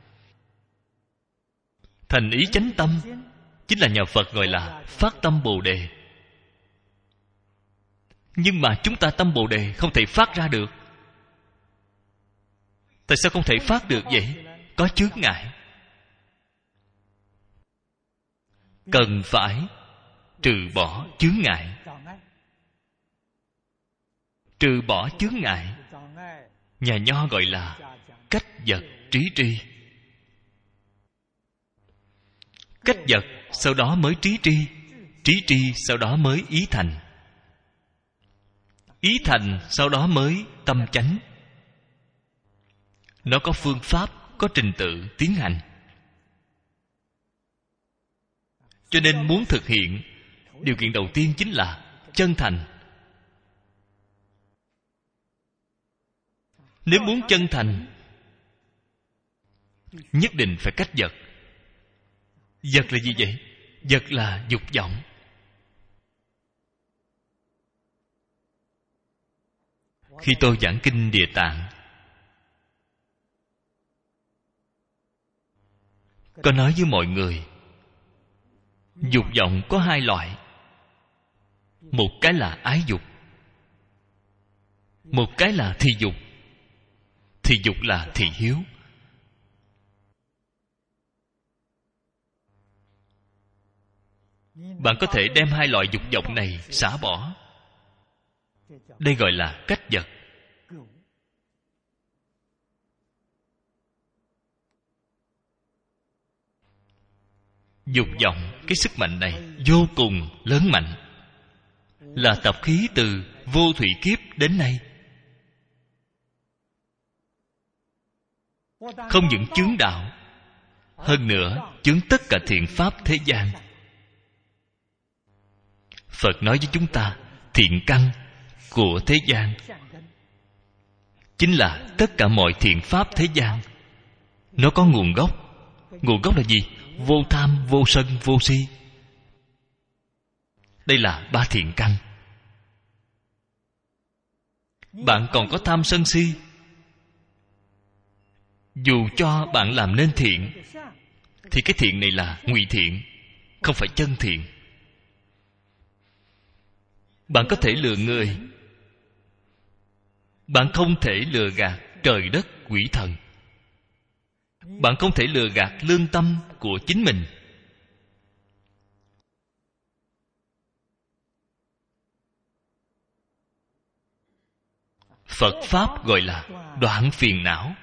Thành ý chánh tâm chính là nhà Phật gọi là phát tâm Bồ Đề. Nhưng mà chúng ta tâm Bồ Đề không thể phát ra được. Tại sao không thể phát được vậy? Có chướng ngại. Cần phải trừ bỏ chướng ngại. Trừ bỏ chướng ngại, nhà Nho gọi là cách vật trí tri. Cách vật sau đó mới trí tri. Trí tri sau đó mới ý thành. Ý thành sau đó mới tâm chánh. Nó có phương pháp, có trình tự tiến hành. Cho nên muốn thực hiện, điều kiện đầu tiên chính là chân thành. Nếu muốn chân thành, nhất định phải cách vật. Vật là gì vậy? Vật là dục vọng. Khi tôi giảng kinh Địa Tạng, có nói với mọi người, dục vọng có hai loại. Một cái là ái dục, một cái là thị dục. Thị dục là thị hiếu. Bạn có thể đem hai loại dục vọng này xả bỏ. Đây gọi là cách vật. Dục vọng, cái sức mạnh này vô cùng lớn mạnh, là tập khí từ vô thủy kiếp đến nay. Không những chướng đạo, hơn nữa chướng tất cả thiện pháp thế gian. Phật nói với chúng ta, thiện căn của thế gian chính là tất cả mọi thiện pháp thế gian. Nó có nguồn gốc. Nguồn gốc là gì? Vô tham, vô sân, vô si. Đây là ba thiện căn. Bạn còn có tham sân si, dù cho bạn làm nên thiện, thì cái thiện này là ngụy thiện, không phải chân thiện. Bạn có thể lừa người, bạn không thể lừa gạt trời đất quỷ thần. Bạn không thể lừa gạt lương tâm của chính mình. Phật Pháp gọi là đoạn phiền não.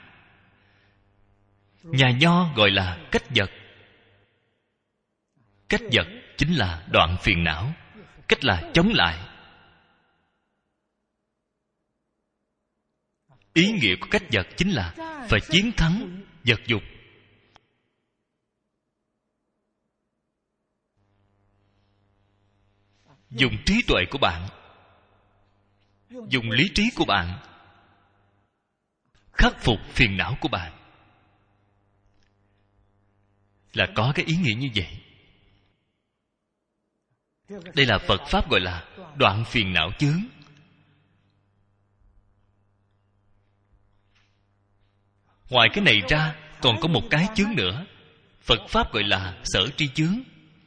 Nhà Nho gọi là cách vật. Cách vật chính là đoạn phiền não. Cách là chống lại. Ý nghĩa của cách vật chính là phải chiến thắng vật dục. Dùng trí tuệ của bạn, dùng lý trí của bạn khắc phục phiền não của bạn, là có cái ý nghĩa như vậy. Đây là Phật Pháp gọi là đoạn phiền não chướng. Ngoài cái này ra, còn có một cái chướng nữa. Phật Pháp gọi là sở tri chướng.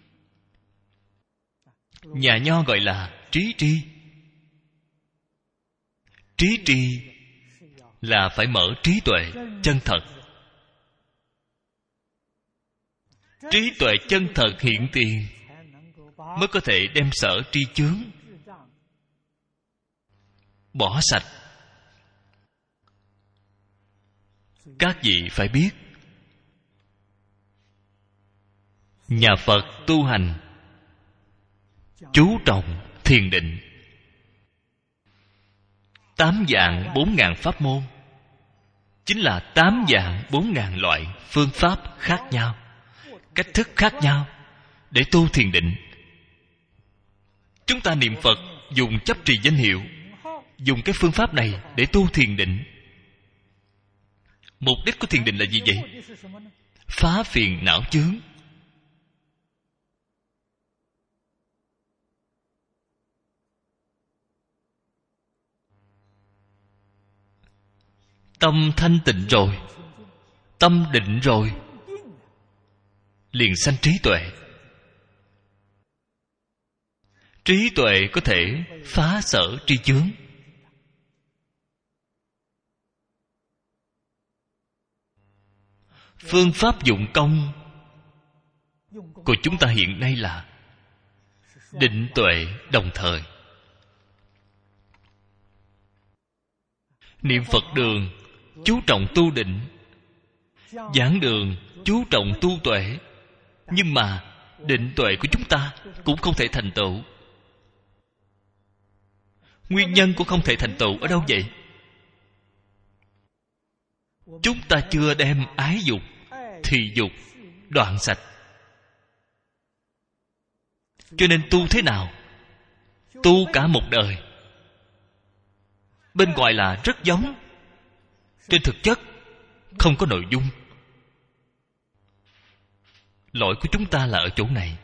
Nhà Nho gọi là trí tri. Trí tri là phải mở trí tuệ chân thật. Trí tuệ chân thật hiện tiền mới có thể đem sở tri chướng bỏ sạch. Các vị phải biết, nhà Phật tu hành chú trọng thiền định. 8 vạn 4.000 pháp môn chính là 8 vạn 4.000 loại phương pháp khác nhau, cách thức khác nhau để tu thiền định. Chúng ta niệm Phật dùng chấp trì danh hiệu, dùng cái phương pháp này để tu thiền định. Mục đích của thiền định là gì vậy? Phá phiền não chướng. Tâm thanh tịnh rồi, tâm định rồi, liền sanh trí tuệ. Trí tuệ có thể phá sở tri chướng. Phương pháp dụng công của chúng ta hiện nay là định tuệ đồng thời. Niệm Phật đường chú trọng tu định, giảng đường chú trọng tu tuệ. Nhưng mà định tuệ của chúng ta cũng không thể thành tựu. Nguyên nhân của không thể thành tựu ở đâu vậy? Chúng ta chưa đem ái dục, thị dục đoạn sạch. Cho nên tu thế nào? Tu cả một đời. Bên ngoài là rất giống, trên thực chất không có nội dung. Lỗi của chúng ta là ở chỗ này.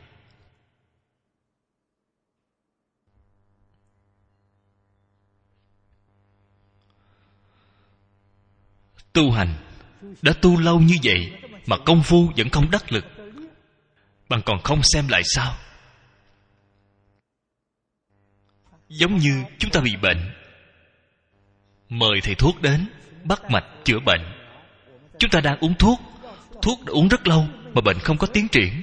Tu hành đã tu lâu như vậy mà công phu vẫn không đắc lực, bạn còn không xem lại sao? Giống như chúng ta bị bệnh, mời thầy thuốc đến bắt mạch chữa bệnh. Chúng ta đang uống thuốc, thuốc đã uống rất lâu mà bệnh không có tiến triển.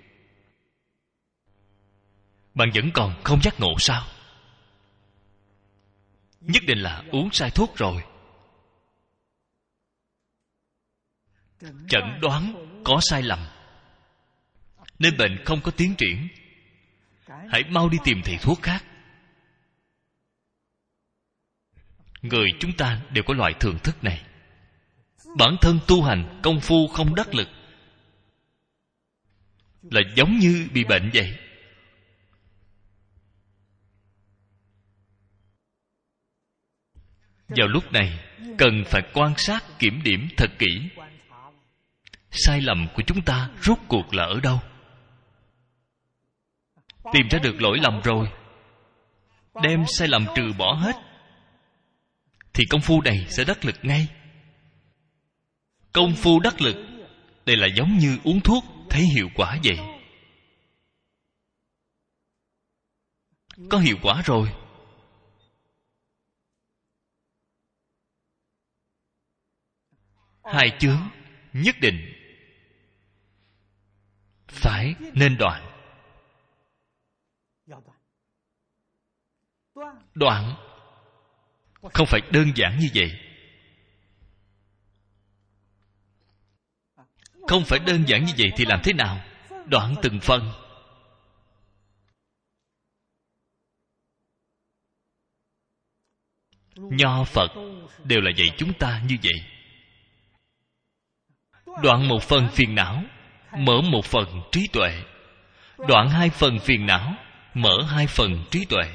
Bạn vẫn còn không giác ngộ sao? Nhất định là uống sai thuốc rồi. Chẩn đoán có sai lầm nên bệnh không có tiến triển. Hãy mau đi tìm thầy thuốc khác. Người chúng ta đều có loại thường thức này. Bản thân tu hành công phu không đắc lực là giống như bị bệnh vậy. Vào lúc này cần phải quan sát kiểm điểm thật kỹ. Sai lầm của chúng ta rốt cuộc là ở đâu? Tìm ra được lỗi lầm rồi, đem sai lầm trừ bỏ hết, thì công phu này sẽ đắc lực ngay. Công phu đắc lực, đây là giống như uống thuốc thấy hiệu quả vậy. Có hiệu quả rồi. Hai chướng nhất định phải nên đoạn. Đoạn không phải đơn giản như vậy. Không phải đơn giản như vậy thì làm thế nào? Đoạn từng phần. Nho Phật đều là dạy chúng ta như vậy. Đoạn một phần phiền não, mở một phần trí tuệ. Đoạn hai phần phiền não, mở hai phần trí tuệ.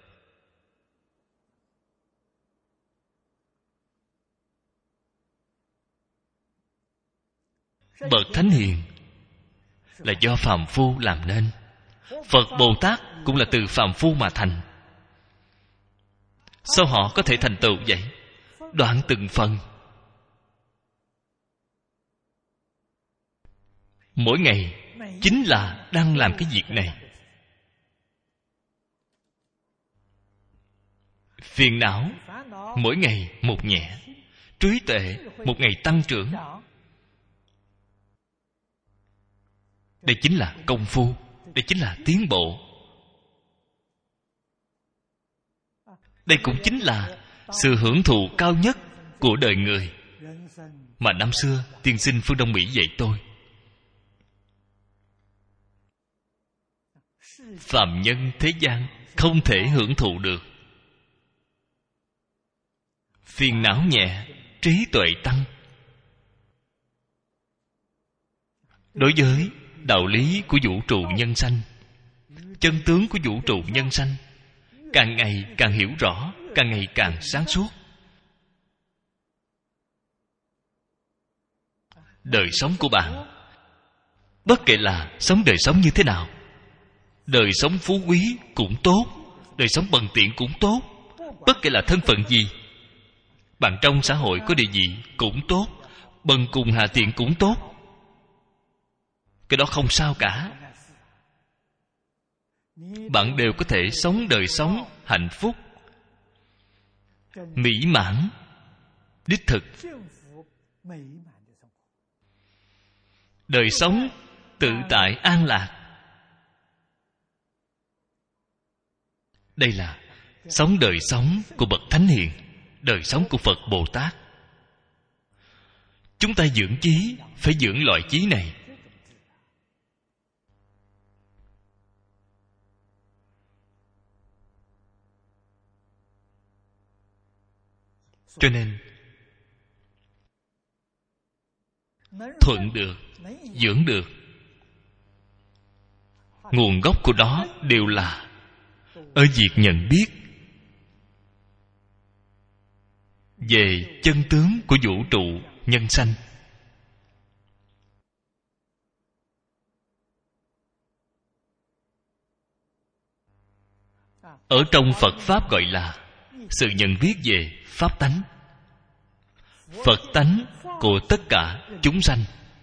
Bậc Thánh Hiền là do phàm phu làm nên. Phật Bồ Tát cũng là từ phàm phu mà thành. Sao họ có thể thành tựu vậy? Đoạn từng phần. Mỗi ngày chính là đang làm cái việc này. Phiền não mỗi ngày một nhẹ, trí tuệ một ngày tăng trưởng. Đây chính là công phu, đây chính là tiến bộ. Đây cũng chính là sự hưởng thụ cao nhất của đời người mà năm xưa tiên sinh phương Đông Mỹ dạy tôi. Phàm nhân thế gian không thể hưởng thụ được. Phiền não nhẹ, trí tuệ tăng. Đối với đạo lý của vũ trụ nhân sanh, chân tướng của vũ trụ nhân sanh càng ngày càng hiểu rõ, càng ngày càng sáng suốt. Đời sống của bạn, bất kể là sống đời sống như thế nào, đời sống phú quý cũng tốt, đời sống bần tiện cũng tốt, bất kể là thân phận gì, bạn trong xã hội có địa vị cũng tốt, bần cùng hạ tiện cũng tốt, cái đó không sao cả. Bạn đều có thể sống đời sống hạnh phúc, mỹ mãn, đích thực. Đời sống tự tại an lạc. Đây là sống đời sống của bậc thánh hiền, đời sống của Phật Bồ Tát. Chúng ta dưỡng chí, phải dưỡng loại chí này. Cho nên thuận được, dưỡng được, nguồn gốc của đó đều là ở việc nhận biết về chân tướng của vũ trụ nhân sanh. Ở trong Phật Pháp gọi là sự nhận biết về Pháp tánh, Phật tánh của tất cả chúng sanh.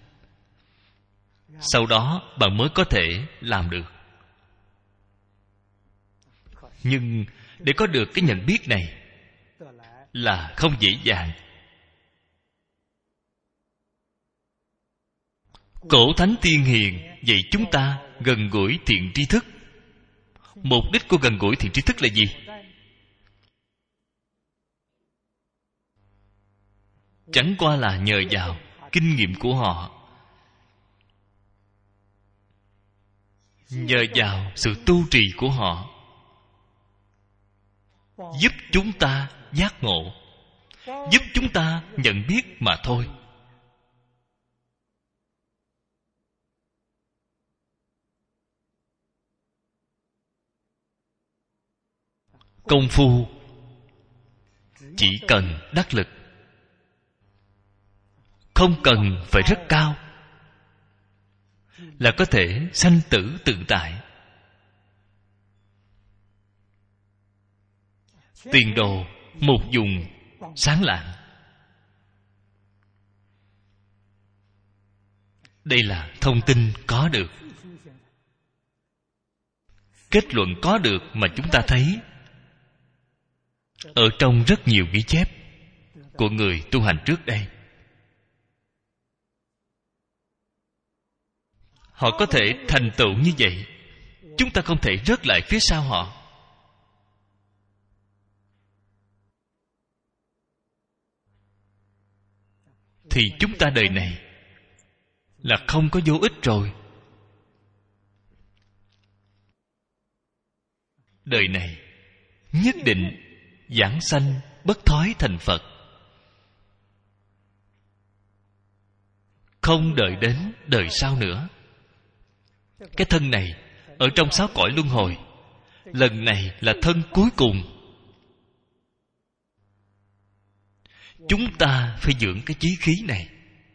Sau đó bạn mới có thể làm được. Nhưng để có được cái nhận biết này là không dễ dàng. Cổ thánh tiên hiền dạy chúng ta gần gũi thiện tri thức. Mục đích của gần gũi thiện tri thức là gì? Chẳng qua là nhờ vào kinh nghiệm của họ, nhờ vào sự tu trì của họ, giúp chúng ta giác ngộ, giúp chúng ta nhận biết mà thôi. Công phu chỉ cần đắc lực, không cần phải rất cao, là có thể sanh tử tự tại. Tiền đồ một vùng sáng lạng. Đây là thông tin có được, kết luận có được mà chúng ta thấy ở trong rất nhiều ghi chép của người tu hành trước đây. Họ có thể thành tựu như vậy, chúng ta không thể rớt lại phía sau họ. Thì chúng ta đời này là không có vô ích rồi. Đời này nhất định giảng sanh bất thói thành Phật, không đợi đến đời sau nữa. Cái thân này ở trong 6 cõi luân hồi, lần này là thân cuối cùng. Chúng ta phải dưỡng cái chí khí này.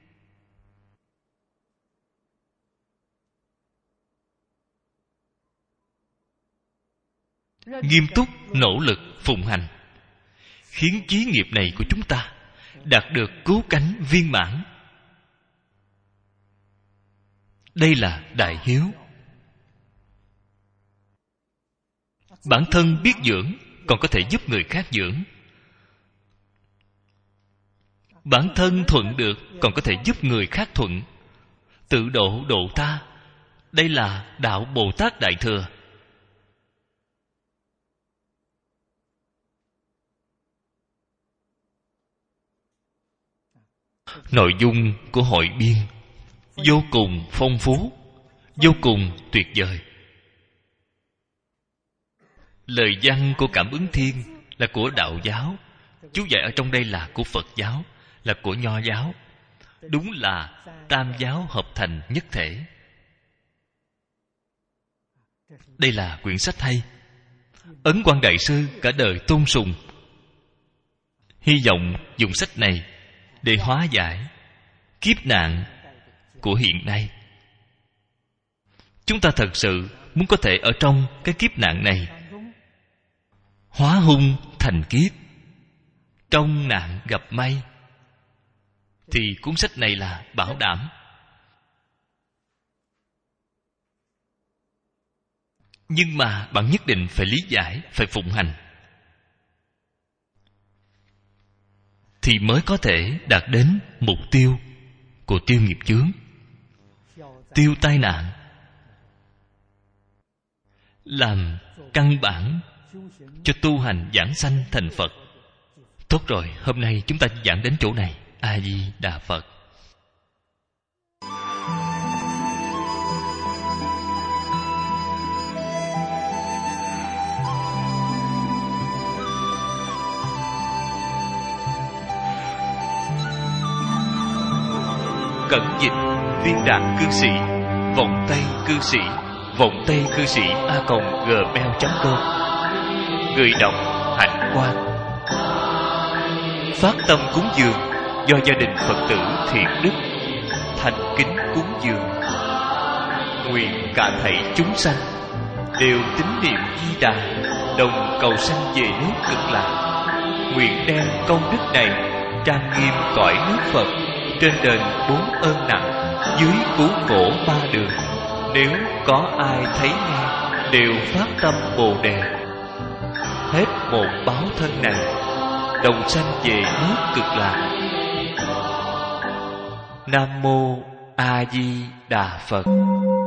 Nghiêm túc nỗ lực phụng hành, khiến chí nghiệp này của chúng ta đạt được cứu cánh viên mãn. Đây là đại hiếu. Bản thân biết dưỡng, còn có thể giúp người khác dưỡng. Bản thân thuận được, còn có thể giúp người khác thuận. Tự độ độ ta. Đây là đạo Bồ Tát Đại Thừa. Nội dung của hội biên vô cùng phong phú, vô cùng tuyệt vời. Lời văn của Cảm Ứng Thiên là của đạo giáo, chú giải ở trong đây là của Phật giáo, là của Nho giáo. Đúng là tam giáo hợp thành nhất thể. Đây là quyển sách hay. Ấn Quang Đại Sư cả đời tôn sùng. Hy vọng dùng sách này để hóa giải kiếp nạn của hiện nay. Chúng ta thật sự muốn có thể ở trong cái kiếp nạn này hóa hung thành kiếp, trong nạn gặp may, thì cuốn sách này là bảo đảm. Nhưng mà bạn nhất định phải lý giải, phải phụng hành, thì mới có thể đạt đến mục tiêu của tiêu nghiệp chướng, tiêu tai nạn, làm căn bản cho tu hành giảng sanh thành Phật. Tốt rồi, hôm nay chúng ta giảng đến chỗ này. A Di Đà Phật. Cẩn dịch Viên Đạn Cư Sĩ, Vọng Tây Cư Sĩ, Vọng Tây Cư Sĩ @gmail.com. Người đọc Hạnh Quang. Phát tâm cúng dường do gia đình Phật tử Thiện Đức thành kính cúng dường. Nguyện cả thảy chúng sanh đều tín niệm Di Đà, đồng cầu sanh về nước Cực Lạc. Nguyện đem công đức này trang nghiêm cõi nước Phật, trên đền 4 ơn nặng, dưới cứu khổ 3 đường. Nếu có ai thấy nghe đều phát tâm Bồ Đề, hết một báo thân này đồng sanh về nước Cực Lạc. Nam mô A Di Đà Phật.